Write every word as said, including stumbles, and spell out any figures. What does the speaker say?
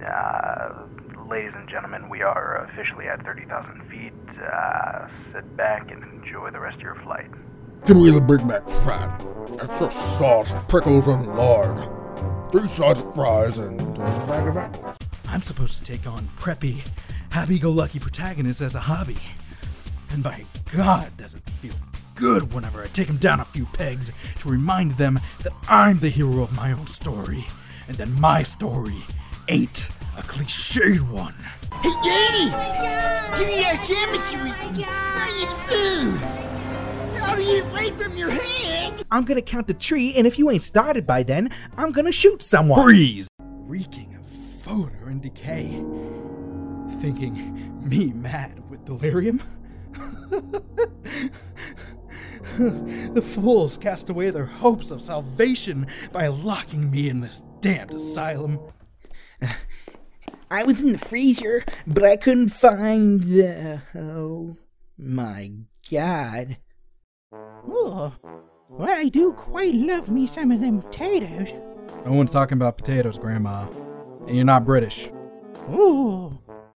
Uh, ladies and gentlemen, we are officially at thirty thousand feet. Uh, sit back and enjoy the rest of your flight. Give me the Big Mac fat, extra sauce, pickles, and lard. Three sides of fries and a bag of apples. I'm supposed to take on preppy, happy-go-lucky protagonists as a hobby. And by God, does it feel good whenever I take them down a few pegs to remind them that I'm the hero of my own story, and that my story ain't a cliched one. Hey, Danny! Give me that sandwich you eating! I need food! I'll eat it right from your hand! I'm gonna count the tree, and if you ain't started by then, I'm gonna shoot someone. Freeze! Reeking of fodder and decay. Thinking me mad with delirium? The fools cast away their hopes of salvation by locking me in this damned asylum. I was in the freezer, but I couldn't find the... Oh, my God. Oh, well, I do quite love me some of them potatoes. No one's talking about potatoes, Grandma. And you're not British. Oh,